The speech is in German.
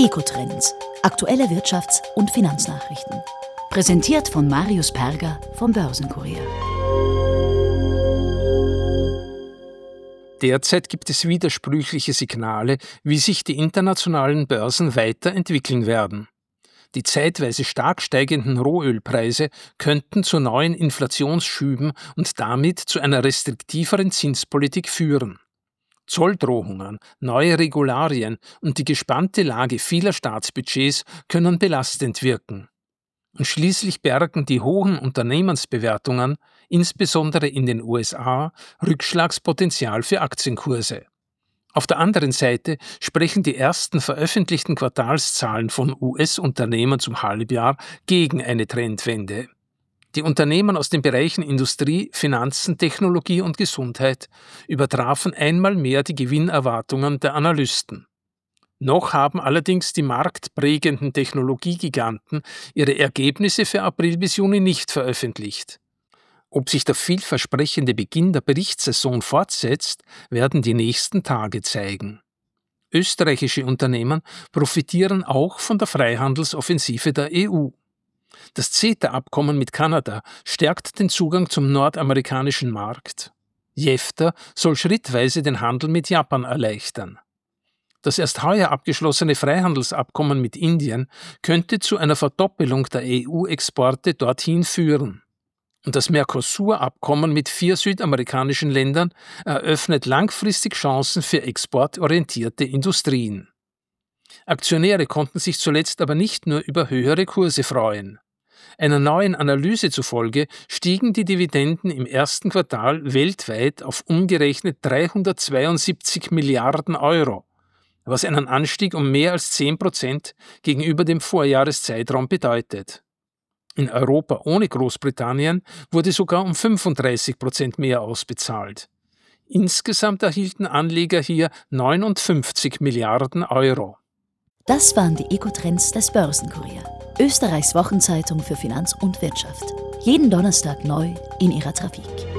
Eco-Trends. Aktuelle Wirtschafts- und Finanznachrichten. Präsentiert von Marius Perger vom Börsenkurier. Derzeit gibt es widersprüchliche Signale, wie sich die internationalen Börsen weiterentwickeln werden. Die zeitweise stark steigenden Rohölpreise könnten zu neuen Inflationsschüben und damit zu einer restriktiveren Zinspolitik führen. Zolldrohungen, neue Regularien und die gespannte Lage vieler Staatsbudgets können belastend wirken. Und schließlich bergen die hohen Unternehmensbewertungen, insbesondere in den USA, Rückschlagspotenzial für Aktienkurse. Auf der anderen Seite sprechen die ersten veröffentlichten Quartalszahlen von US-Unternehmen zum Halbjahr gegen eine Trendwende. Die Unternehmen aus den Bereichen Industrie, Finanzen, Technologie und Gesundheit übertrafen einmal mehr die Gewinnerwartungen der Analysten. Noch haben allerdings die marktprägenden Technologiegiganten ihre Ergebnisse für April bis Juni nicht veröffentlicht. Ob sich der vielversprechende Beginn der Berichtssaison fortsetzt, werden die nächsten Tage zeigen. Österreichische Unternehmen profitieren auch von der Freihandelsoffensive der EU. Das CETA-Abkommen mit Kanada stärkt den Zugang zum nordamerikanischen Markt. JEFTA soll schrittweise den Handel mit Japan erleichtern. Das erst heuer abgeschlossene Freihandelsabkommen mit Indien könnte zu einer Verdoppelung der EU-Exporte dorthin führen. Und das Mercosur-Abkommen mit 4 südamerikanischen Ländern eröffnet langfristig Chancen für exportorientierte Industrien. Aktionäre konnten sich zuletzt aber nicht nur über höhere Kurse freuen. Einer neuen Analyse zufolge stiegen die Dividenden im ersten Quartal weltweit auf umgerechnet 372 Milliarden Euro, was einen Anstieg um mehr als 10% gegenüber dem Vorjahreszeitraum bedeutet. In Europa ohne Großbritannien wurde sogar um 35% mehr ausbezahlt. Insgesamt erhielten Anleger hier 59 Milliarden Euro. Das waren die Eco-Trends des Börsenkurier, Österreichs Wochenzeitung für Finanz und Wirtschaft. Jeden Donnerstag neu in ihrer Trafik.